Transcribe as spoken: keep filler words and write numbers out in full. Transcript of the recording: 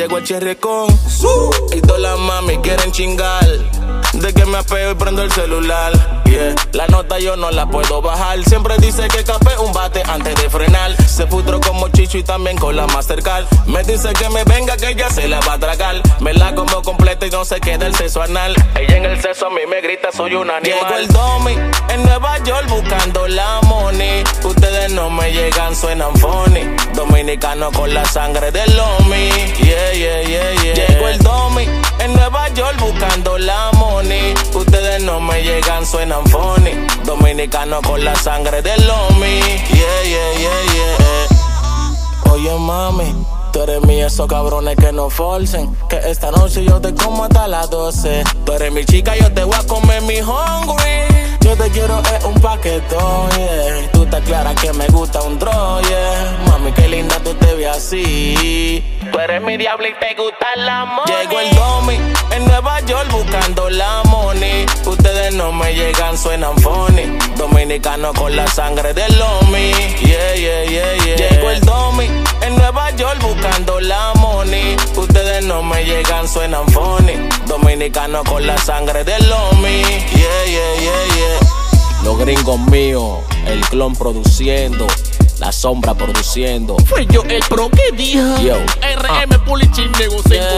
Llegó el cherrecón y todas las mami quieren chingar. De que me apeo y prendo el celular, yeah. La nota yo no la puedo bajar. Siempre dice que capé un bate antes de frenar. Se putró como Chicho y también con la Mastercard. Me dice que me venga que ella se la va a tragar. Me la como completa y no se queda el seso anal. Ella en el seso a mí me grita soy un animal. Llegó el Domi en Nueva York buscando la money. Ustedes no me llegan, suenan funny. Dominicano con la sangre del Lomi, yeah, yeah, yeah, yeah. Llegó el Domi en Nueva York buscando la money. Ustedes no me llegan, suenan funny. Dominicano con la sangre del Lomi, yeah, yeah, yeah, yeah. Oye mami, tú eres mía, esos cabrones que no forcen. Que esta noche yo te como hasta las doce. Tú eres mi chica, yo te voy a comer mi hungry. Yo te quiero es un paquetón, yeah. Tú te aclaras que me gusta un draw, yeah. Mami, qué linda tú te ves así. Tú eres mi diablo y te gusta la money. Llegó el Domi en Nueva York buscando la money. Ustedes no me llegan, suenan funny. Dominicano con la sangre del Lomi, yeah, yeah, yeah, yeah. Llegó el Domi en Nueva York buscando la money. Ustedes no me llegan, suenan funny. Dominicano con la sangre del Lomi, yeah, yeah, yeah, yeah. Los gringos míos, el clon produciendo, la sombra produciendo. Fue yo el pro que dijo Yo, R M uh. Pulichín negocio.